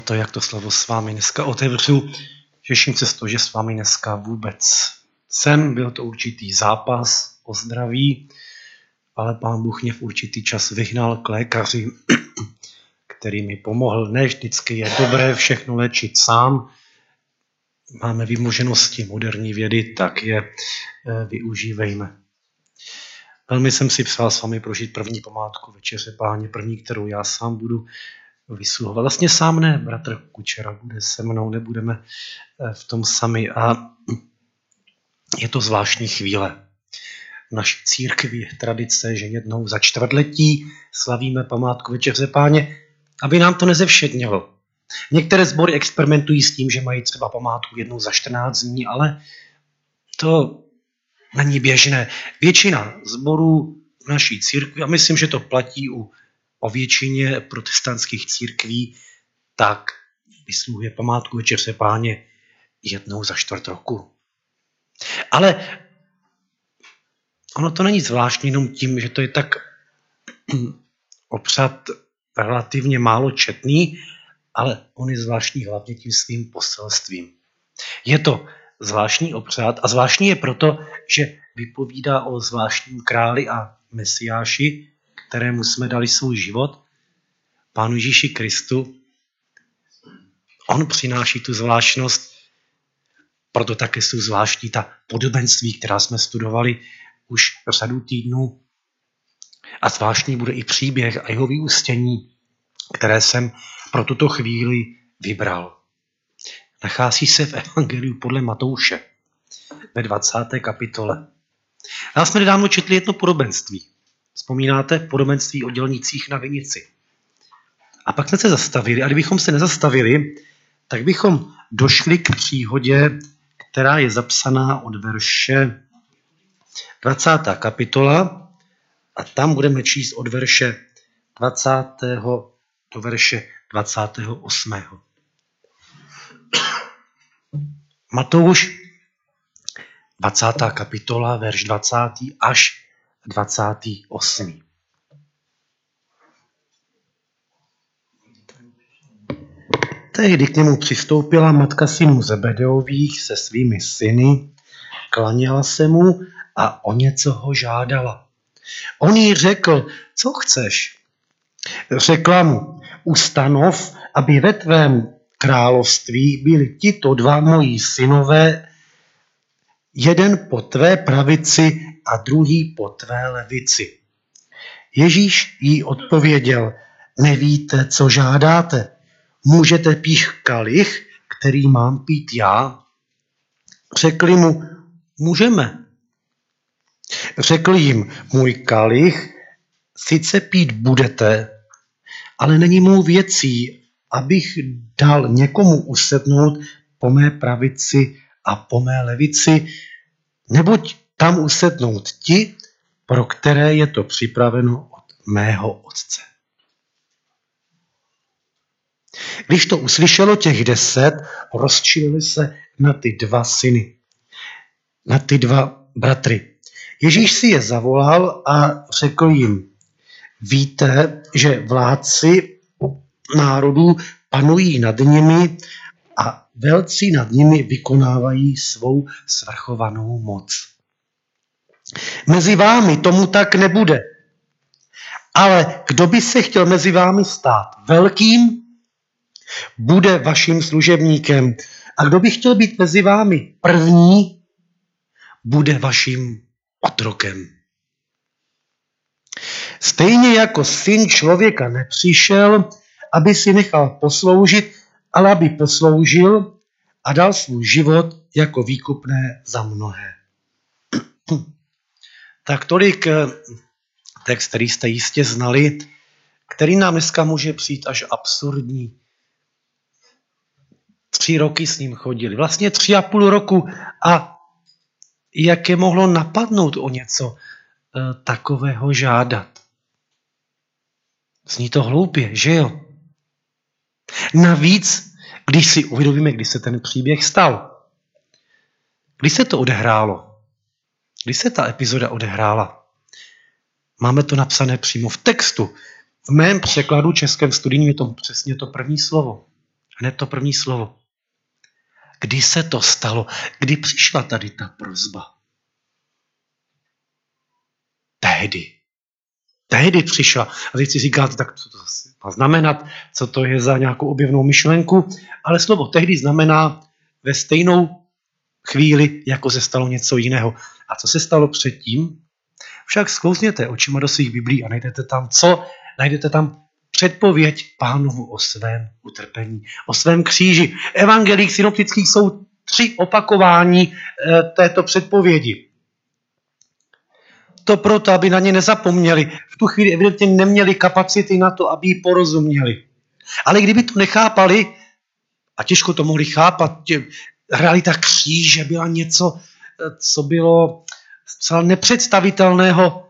To, jak to slovo s vámi dneska otevřu. Těším se z toho, že s vámi dneska vůbec jsem. Byl to určitý zápas o zdraví, ale Pán Bůh mě v určitý čas vyhnal k lékaři, který mi pomohl. Ne vždycky je dobré všechno léčit sám. Máme vymoženosti moderní vědy, tak je využívejme. Velmi jsem si přál s vámi prožít první památku Večeře Páně, první, kterou já sám budu vysluhovat. Vlastně sám ne, bratr Kučera bude se mnou, nebudeme v tom sami. A je to zvláštní chvíle. V naší církvi je tradice, že jednou za čtvrtletí slavíme památku Večeře Páně, aby nám to nezevšednělo. Některé sbory experimentují s tím, že mají třeba památku jednou za 14 dní, ale to není běžné. Většina sborů v naší církvi, a myslím, že to platí o většině protestantských církví, tak vysluhuje památku Večeře Páně jednou za čtvrt roku. Ale ono to není zvláštní jenom tím, že to je tak obřad relativně málo četný, ale on je zvláštní hlavně tím svým poselstvím. Je to zvláštní obřad a zvláštní je proto, že vypovídá o zvláštním králi a mesiáši, kterému jsme dali svůj život, Pánu Ježíši Kristu. On přináší tu zvláštnost, proto také jsou zvláštní ta podobenství, která jsme studovali už řadu týdnů. A zvláštní bude i příběh a jeho vyústění, které jsem pro tuto chvíli vybral. Nachází se v Evangeliu podle Matouše ve 20. kapitole. Já jsme nedávno četli jedno podobenství. Vzpomínáte? Podobenství o dělnících na vinici. A pak jsme se zastavili, a kdybychom se nezastavili, tak bychom došli k příhodě, která je zapsaná od verše 20. kapitola a tam budeme číst od verše 20. do verše 28. Matouš, 20. kapitola, verš 20. až 28. Tehdy k němu přistoupila matka synů Zebedeových se svými syny, klaněla se mu a o něco ho žádala. On jí řekl, co chceš? Řekla mu, ustanov, aby ve tvém království byli tito dva moji synové, jeden po tvé pravici a druhý po tvé levici. Ježíš jí odpověděl, nevíte, co žádáte? Můžete pít kalich, který mám pít já? Řekli mu, můžeme. Řekl jim, můj kalich sice pít budete, ale není mou věcí, abych dal někomu usednout po mé pravici a po mé levici, neboť tam usednout ti, pro které je to připraveno od mého Otce. Když to uslyšelo těch 10, rozčilili se na ty dva syny, na ty dva bratry. Ježíš si je zavolal a řekl jim, víte, že vládci národů panují nad nimi a velcí nad nimi vykonávají svou svrchovanou moc. Mezi vámi tomu tak nebude. Ale kdo by se chtěl mezi vámi stát velkým, bude vaším služebníkem. A kdo by chtěl být mezi vámi první, bude vaším otrokem. Stejně jako syn člověka nepřišel, aby si nechal posloužit, ale aby posloužil a dal svůj život jako výkupné za mnohé. Tak tolik text, který jste jistě znali, který nám dneska může přijít až absurdní. 3 roky s ním chodili, vlastně 3,5 roku a jak je mohlo napadnout o něco takového žádat. Zní to hloupě, že jo? Navíc, když si uvědomíme, kdy se ten příběh stal. Kdy se to odehrálo? Kdy se ta epizoda odehrála? Máme to napsané přímo v textu. V mém překladu českém studijním je to přesně to první slovo. Hned to první slovo. Kdy se to stalo? Kdy přišla tady ta prosba? Tehdy přišla. A teď si říkáte, tak co to má znamenat, co to je za nějakou objevnou myšlenku, ale slovo tehdy znamená ve stejnou chvíli, jako se stalo něco jiného. A co se stalo předtím? Však sklouzněte očima do svých biblí a najdete tam co? Najdete tam předpověď Pánovu o svém utrpení, o svém kříži. V evangelích synoptických jsou 3 opakování této předpovědi. To proto, aby na ně nezapomněli. V tu chvíli evidentně neměli kapacity na to, aby ji porozuměli. Ale kdyby to nechápali, a těžko to mohli chápat, realita kříže byla něco, co bylo zcela nepředstavitelného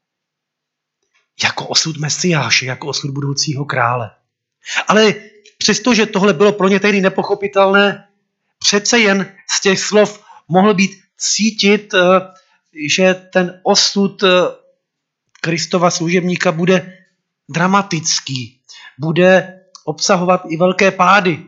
jako osud Mesiáše, jako osud budoucího krále. Ale přestože tohle bylo pro ně tehdy nepochopitelné, přece jen z těch slov mohl být cítit, že ten osud Kristova služebníka bude dramatický, bude obsahovat i velké pády.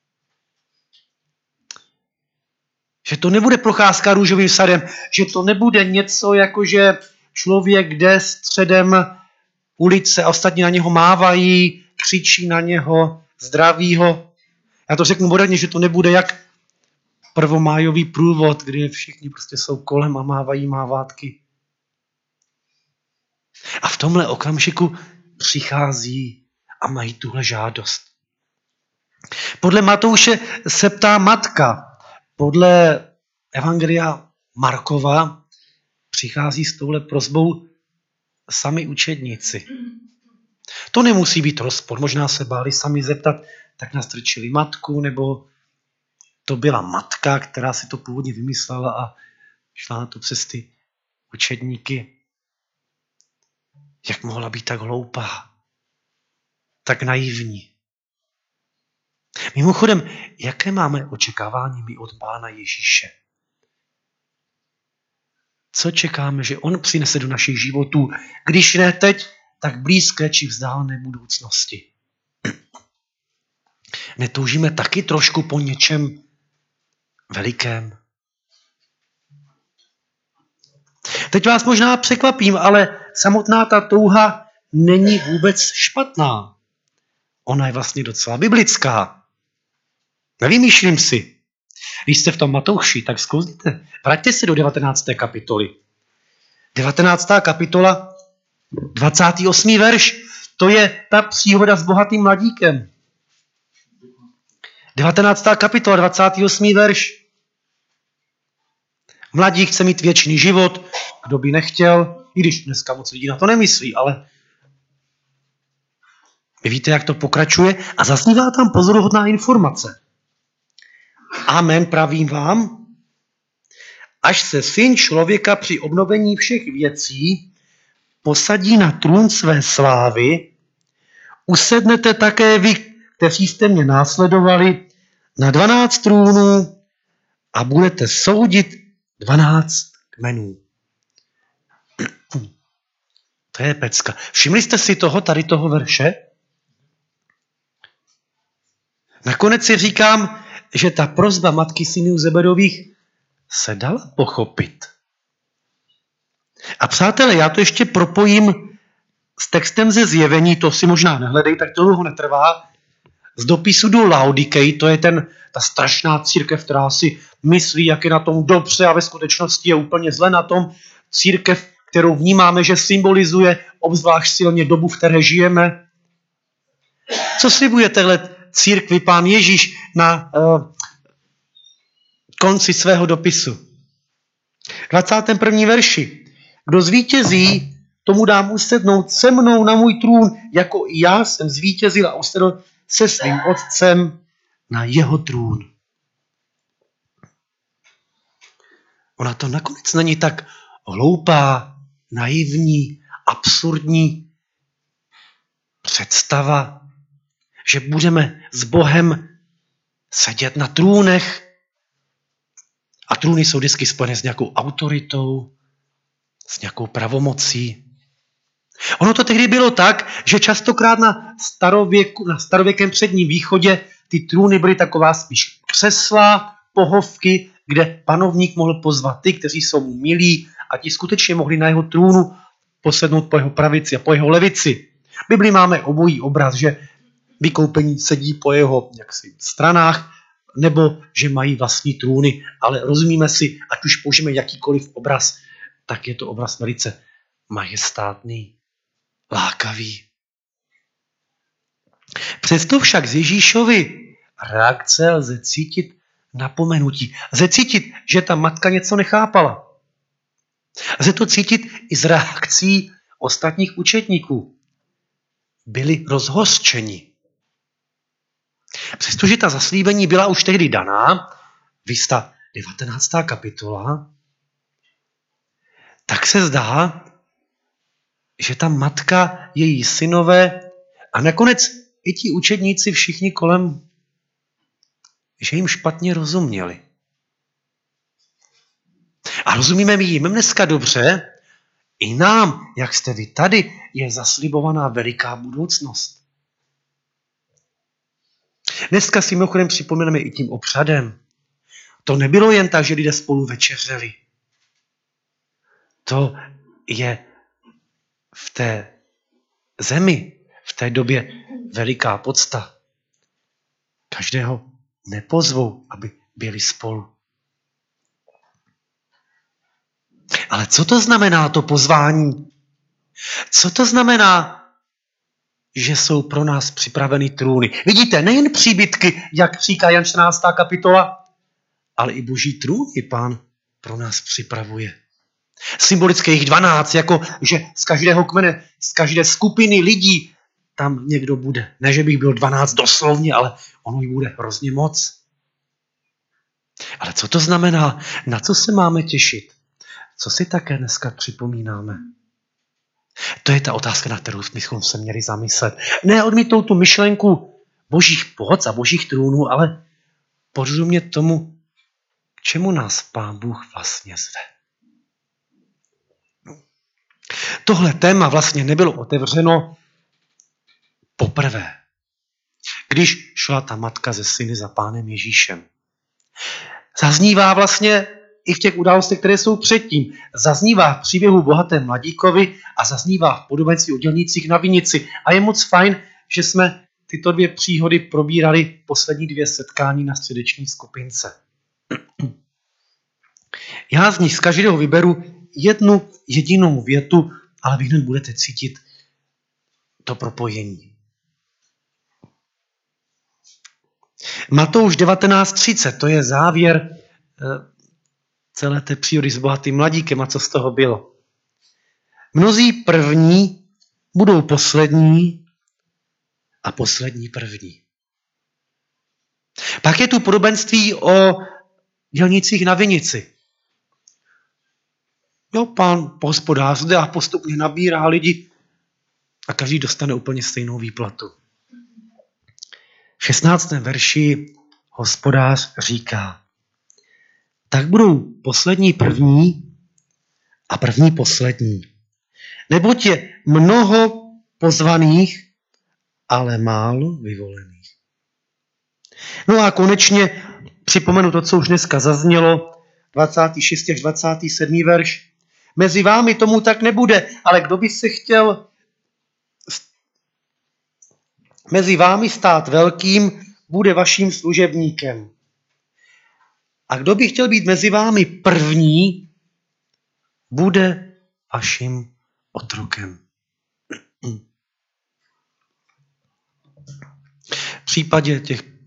Že to nebude procházka růžovým sadem, že to nebude něco jako, že člověk jde středem ulice a ostatní na něho mávají, křičí na něho, zdraví ho. Já to řeknu moderně, že to nebude jak prvomájový průvod, kdy všichni prostě jsou kolem a mávají mávátky. A v tomhle okamžiku přichází a mají tuhle žádost. Podle Matouše se ptá matka, podle evangelia Markova přichází s touhle prosbou sami učedníci. To nemusí být rozpor, možná se báli sami zeptat, tak nastrčili matku, nebo to byla matka, která si to původně vymyslela a šla na to přes ty učedníky. Jak mohla být tak hloupá, tak naivní. Mimochodem, jaké máme očekávání my od Pána Ježíše? Co čekáme, že on přinese do našich životů, když ne teď, tak blízké či vzdálené budoucnosti? Netoužíme taky trošku po něčem velikém? Teď vás možná překvapím, ale samotná ta touha není vůbec špatná. Ona je vlastně docela biblická. Nevymýšlím si. Když jste v tom Matouši, tak zkouzněte. Vraťte se do 19. kapitoly. 19. kapitola, 28. verš. To je ta příhoda s bohatým mladíkem. 19. kapitola, 28. verš. Mladík chce mít věčný život, kdo by nechtěl, i když dneska moc lidí na to nemyslí, ale vy víte, jak to pokračuje a zaznívá tam pozoruhodná informace. Amen, pravím vám, až se Syn člověka při obnovení všech věcí posadí na trůn své slávy, usednete také vy, kteří jste mě následovali, na 12 trůnů a budete soudit 12 kmenů. To je pecka. Všimli jste si tady toho verše? Nakonec si říkám, že ta prosba matky synů Zebedových se dala pochopit. A přátelé, já to ještě propojím s textem ze Zjevení, to si možná nehledej, tak to dlouho netrvá, z dopisu do Laodikei, to je ta strašná církev, která si myslí, jak je na tom dobře a ve skutečnosti je úplně zle na tom. Církev, kterou vnímáme, že symbolizuje obzvlášť silně dobu, v které žijeme. Co slibuje téhle církvi Pán Ježíš na konci svého dopisu? 21. verši. Kdo zvítězí, tomu dám usednout se mnou na můj trůn, jako i já jsem zvítězil a usedl se svým otcem na jeho trůn. Ona to nakonec není tak hloupá, naivní, absurdní představa, že budeme s Bohem sedět na trůnech. A trůny jsou vždycky spojené s nějakou autoritou, s nějakou pravomocí. Ono to tehdy bylo tak, že častokrát na starověkém předním východě ty trůny byly taková spíš křesla, pohovky, kde panovník mohl pozvat ty, kteří jsou mu milí a ti skutečně mohli na jeho trůnu posednout po jeho pravici a po jeho levici. V Biblii máme obojí obraz, že vykoupení sedí po jeho stranách, nebo že mají vlastní trůny, ale rozumíme si, ať už použijeme jakýkoliv obraz, tak je to obraz velice majestátný, lákavý. Přesto však z Ježíšovy reakce lze cítit napomenutí. Lze cítit, že ta matka něco nechápala. Lze to cítit i z reakcí ostatních učedníků. Byli rozhořčeni. Přestože ta zaslíbení byla už tehdy daná, viz ta 19. kapitola, tak se zdá, že ta matka, její synové a nakonec i ti učedníci všichni kolem, že jim špatně rozuměli. A rozumíme jim dneska dobře, i nám, jak jste vy tady, je zaslibovaná veliká budoucnost. Dneska si mimochodem připomeneme i tím obřadem. To nebylo jen tak, že lidé spolu večeřeli. To je v té zemi, v té době veliká podsta. Každého nepozvou, aby byli spolu. Ale co to znamená to pozvání? Co to znamená, že jsou pro nás připraveny trůny? Vidíte, nejen příbytky, jak říká Jan 14. kapitola, ale i boží trůny Pán pro nás připravuje. Symbolické jich 12, jako že z každého kmene, z každé skupiny lidí tam někdo bude. Ne, že bych byl 12 doslovně, ale ono jich bude hrozně moc. Ale co to znamená? Na co se máme těšit? Co si také dneska připomínáme? To je ta otázka, na kterou bychom se měli zamyslet. Ne odmítnout tu myšlenku božích pohod a božích trůnů, ale porozumět tomu, k čemu nás Pán Bůh vlastně zve. Tohle téma vlastně nebylo otevřeno poprvé, když šla ta matka ze syny za Pánem Ježíšem. Zaznívá vlastně i v těch událostech, které jsou předtím. Zaznívá v příběhu bohatém mladíkovi a zaznívá v podobenství o dělnících na vinici. A je moc fajn, že jsme tyto dvě příhody probírali poslední 2 setkání na středeční skupince. Já z nich z každého vyberu jednu jedinou větu, ale vy hned budete cítit to propojení. Matouš 19:30, to je závěr celé té přírody s bohatým mladíkem a co z toho bylo. Mnozí první budou poslední a poslední první. Pak je tu podobenství o dělnících na vinici. Jo, Pán hospodář jde a postupně nabírá lidi a každý dostane úplně stejnou výplatu. V 16. verši hospodář říká: tak budou poslední první a první poslední. Neboť je mnoho pozvaných, ale málo vyvolených. No a konečně připomenu to, co už dneska zaznělo, 26. až 27. verš. Mezi vámi tomu tak nebude, ale kdo by se chtěl mezi vámi stát velkým, bude vaším služebníkem. A kdo by chtěl být mezi vámi první, bude vaším otrokem. V případě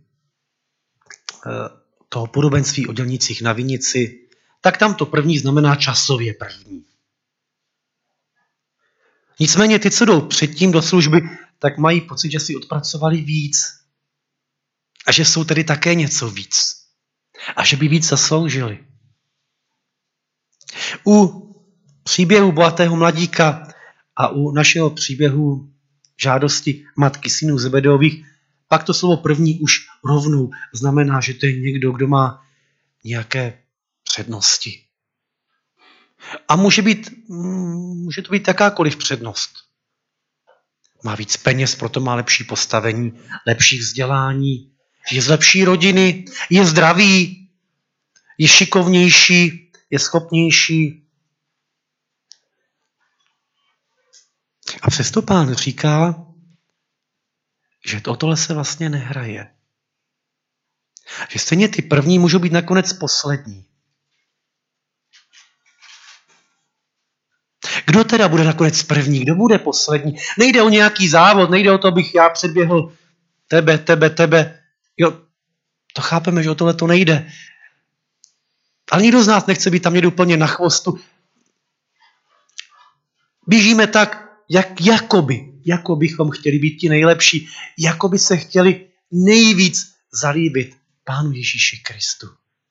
toho podobenství o dělnících na vinici, tak tam to první znamená časově první. Nicméně ty, co jdou předtím do služby, tak mají pocit, že si odpracovali víc. A že jsou tedy také něco víc. A že by víc zasloužili. U příběhu bohatého mladíka a u našeho příběhu žádosti matky synů Zebedeových, pak to slovo první už rovnou znamená, že to je někdo, kdo má nějaké přednosti. A může to být jakákoliv přednost. Má víc peněz, proto má lepší postavení, lepší vzdělání, je z lepší rodiny, je zdravý, je šikovnější, je schopnější. A přesto Pán říká, že o tohle se vlastně nehraje. Že stejně ty první můžou být nakonec poslední. Kdo teda bude nakonec první? Kdo bude poslední? Nejde o nějaký závod, nejde o to, abych já předběhl tebe. Jo, to chápeme, že o tohle to nejde. Ale nikdo z nás nechce být tam někde úplně na chvostu. Běžíme tak, jako bychom chtěli být ti nejlepší, jako by se chtěli nejvíc zalíbit Pánu Ježíši Kristu.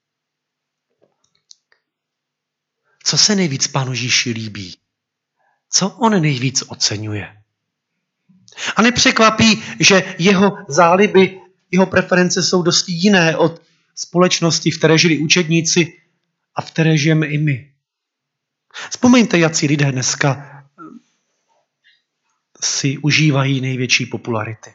Co se nejvíc Pánu Ježíši líbí? Co on nejvíc oceňuje? A nepřekvapí, že jeho záliby, jeho preference jsou dosti jiné od společnosti, v které žili učedníci a v které žijeme i my. Vzpomeňte, jací lidé dneska si užívají největší popularity.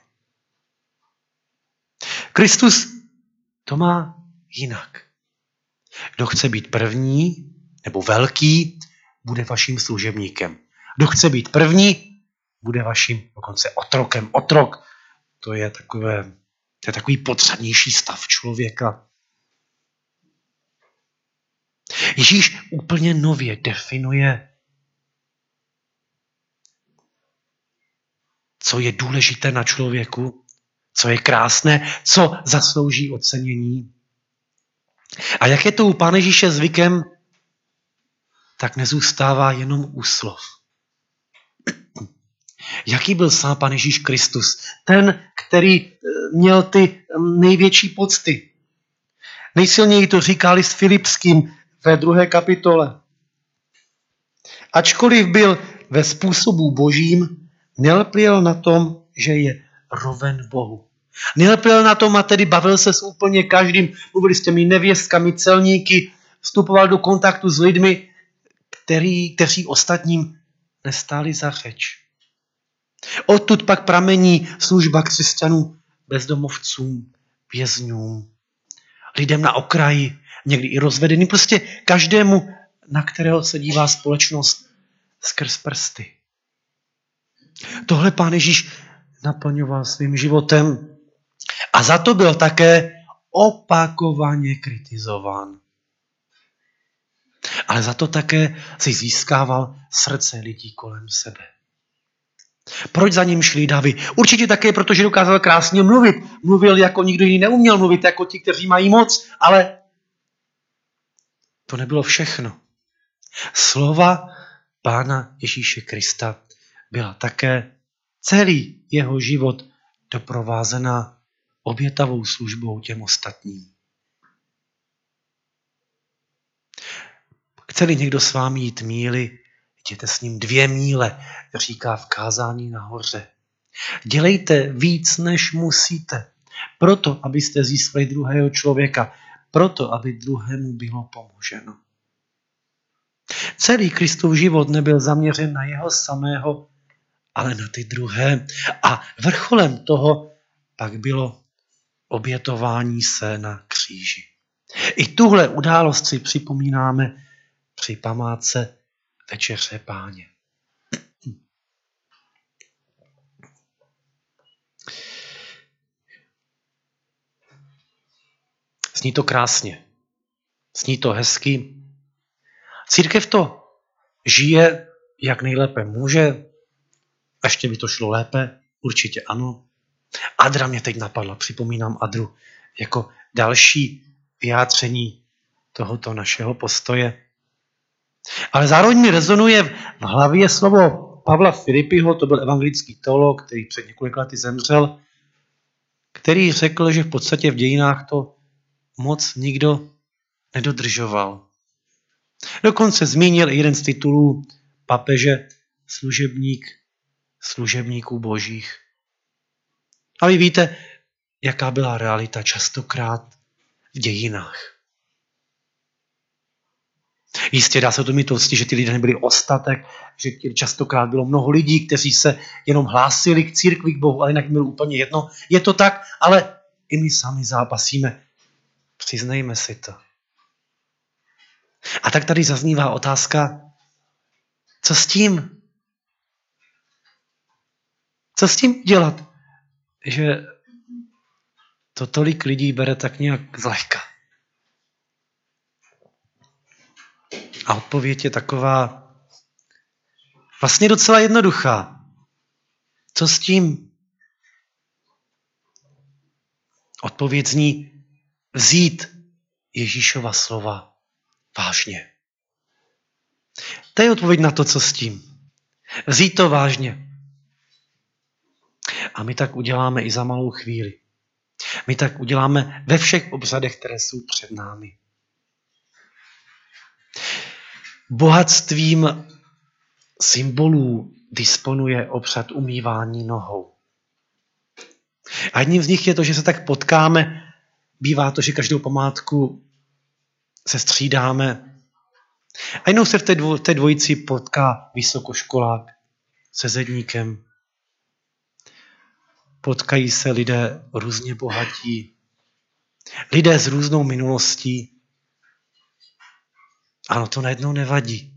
Kristus to má jinak. Kdo chce být první nebo velký, bude vaším služebníkem. Kdo chce být první, bude vaším dokonce otrokem. Otrok, to je takový podřadnější stav člověka. Ježíš úplně nově definuje, co je důležité na člověku, co je krásné, co zaslouží ocenění. A jak je to u Pána Ježíše zvykem, tak nezůstává jenom u slov. Jaký byl sám Pán Ježíš Kristus? Ten, který měl ty největší pocty. Nejsilněji to říkali s Filipským ve 2. kapitole. Ačkoliv byl ve způsobu božím, nelpěl na tom, že je roven Bohu. Nelpěl na tom a tedy bavil se s úplně každým, mluvili s těmi nevěstkami, celníky, vstupoval do kontaktu s lidmi, kteří ostatním nestáli za řeč. Odtud pak pramení služba křesťanů bezdomovcům, vězňům, lidem na okraji, někdy i rozvedeným, prostě každému, na kterého se dívá společnost skrz prsty. Tohle Pán Ježíš naplňoval svým životem a za to byl také opakovaně kritizován. Ale za to také si získával srdce lidí kolem sebe. Proč za ním šli davy? Určitě také, protože dokázal krásně mluvit. Mluvil, jako nikdo jiný neuměl mluvit, jako ti, kteří mají moc, ale to nebylo všechno. Slova Pána Ježíše Krista byla také celý jeho život doprovázena obětavou službou těm ostatním. Chce-li někdo s vámi jít míli, jděte s ním 2 míle, říká v kázání nahoře. Dělejte víc, než musíte, proto, abyste získali druhého člověka, proto, aby druhému bylo pomoženo. Celý Kristův život nebyl zaměřen na jeho samého, ale na ty druhé. A vrcholem toho pak bylo obětování se na kříži. I tuhle událost si připomínáme při památce Večeře Páně. Zní to krásně. Zní to hezky. Církev to žije, jak nejlépe může. Ještě by to šlo lépe, určitě ano. Adra mě teď napadla, připomínám Adru, jako další vyjádření tohoto našeho postoje. Ale zároveň mi rezonuje v hlavě slovo Pavla Filipiho, to byl evangelický teolog, který před několika lety zemřel, který řekl, že v podstatě v dějinách to moc nikdo nedodržoval. Dokonce zmínil jeden z titulů papeže služebníků božích. A vy víte, jaká byla realita častokrát v dějinách. Jistě dá se to mít tosti, že ty lidé nebyli ostatek, že častokrát bylo mnoho lidí, kteří se jenom hlásili k církvi, k Bohu, ale jinak bylo úplně jedno. Je to tak, ale i my sami zápasíme. Přiznejme si to. A tak tady zaznívá otázka, co s tím? Co s tím dělat? Že to tolik lidí bere tak nějak zlehka. A odpověď je taková vlastně docela jednoduchá. Co s tím? Odpověď zní vzít Ježíšova slova vážně. To je odpověď na to, co s tím. Vzít to vážně. A my tak uděláme i za malou chvíli. My tak uděláme ve všech obřadech, které jsou před námi. Bohatstvím symbolů disponuje obřad umývání nohou. A jedním z nich je to, že se tak potkáme. Bývá to, že každou památku se střídáme. A jednou se v té dvojici potká vysokoškolák se zedníkem. Potkají se lidé různě bohatí. Lidé s různou minulostí. Ano, to najednou nevadí.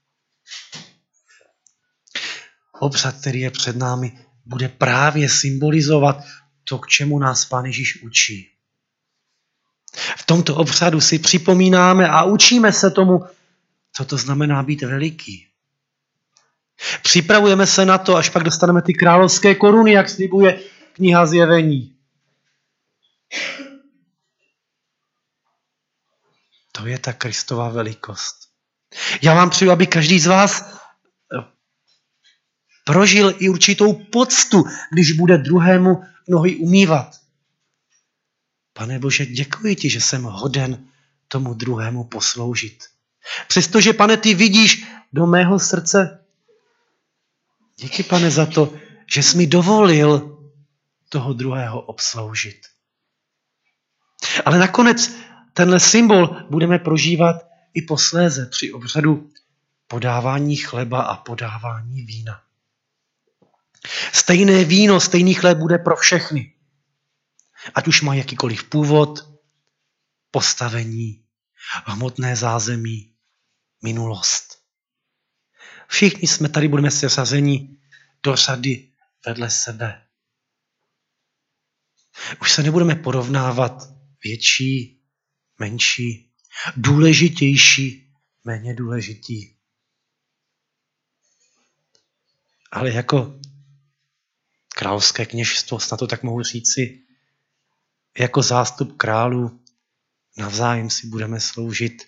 Obřad, který je před námi, bude právě symbolizovat to, k čemu nás Pán Ježíš učí. V tomto obřadu si připomínáme a učíme se tomu, co to znamená být veliký. Připravujeme se na to, až pak dostaneme ty královské koruny, jak slibuje kniha Zjevení. To je ta Kristova velikost. Já vám přeju, aby každý z vás prožil i určitou poctu, když bude druhému nohy umývat. Pane Bože, děkuji ti, že jsem hoden tomu druhému posloužit. Přestože, Pane, ty vidíš do mého srdce. Díky, Pane, za to, že jsi mi dovolil toho druhého obsloužit. Ale nakonec tenhle symbol budeme prožívat i posléze při obřadu podávání chleba a podávání vína. Stejné víno, stejný chléb bude pro všechny. Ať už má jakýkoliv původ, postavení, hmotné zázemí, minulost. Všichni jsme tady, budeme seřazeni do řady vedle sebe. Už se nebudeme porovnávat větší, menší, důležitější, méně důležití. Ale jako královské kněžstvo, snad to tak mohu říci, jako zástup králů navzájem si budeme sloužit.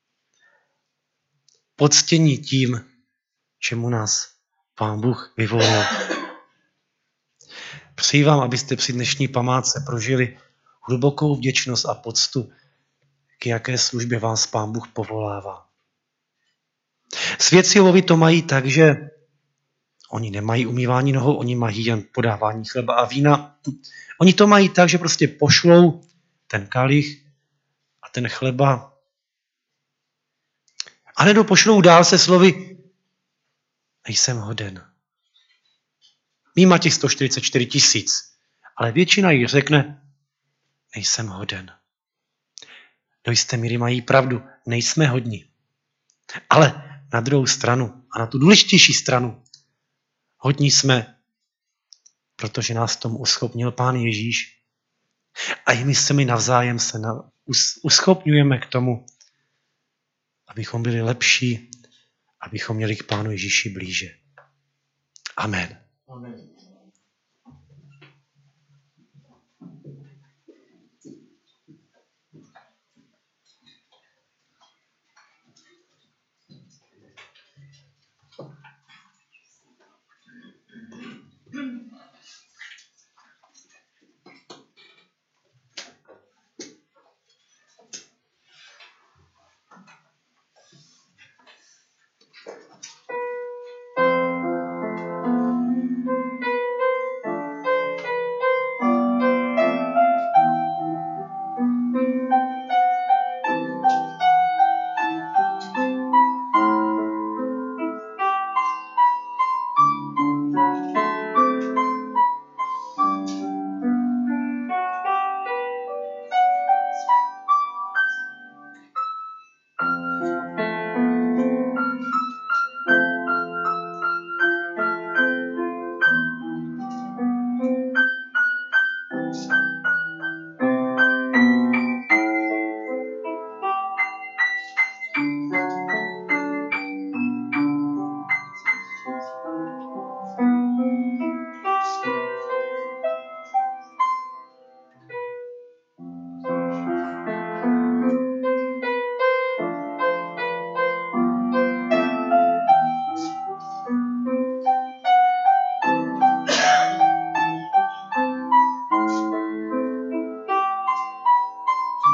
Poctění tím, čemu nás Pán Bůh vyvolil. Přeji vám, abyste při dnešní památce prožili hlubokou vděčnost a poctu, k jaké službě vás Pán Bůh povolává. Svědci Jehovovi to mají tak, že oni nemají umývání nohou, oni mají jen podávání chleba a vína. Oni to mají tak, že prostě pošlou ten kalich a ten chleba. A nebo pošlou dál se slovy nejsem hoden. Mýma těch 144 000, ale většina jich řekne nejsem hoden. Do jisté míry mají pravdu, nejsme hodní. Ale na druhou stranu a na tu důležitější stranu hodní jsme, protože nás tomu uschopnil Pán Ježíš. A i my se mi navzájem uschopňujeme k tomu, abychom byli lepší, abychom měli k Pánu Ježíši blíže. Amen. Amen.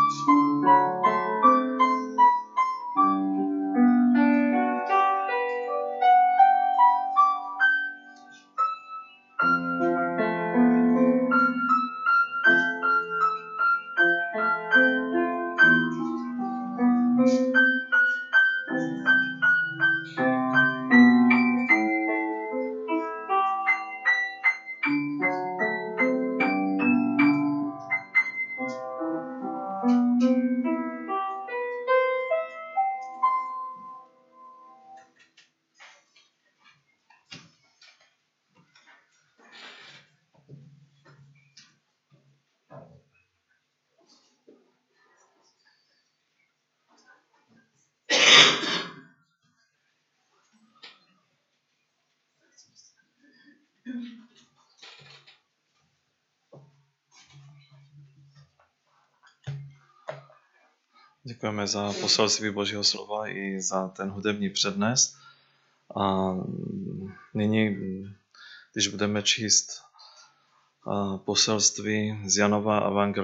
Děkujeme za poselství Božího slova i za ten hudební přednes. A nyní, když budeme číst poselství z Janova evangelia,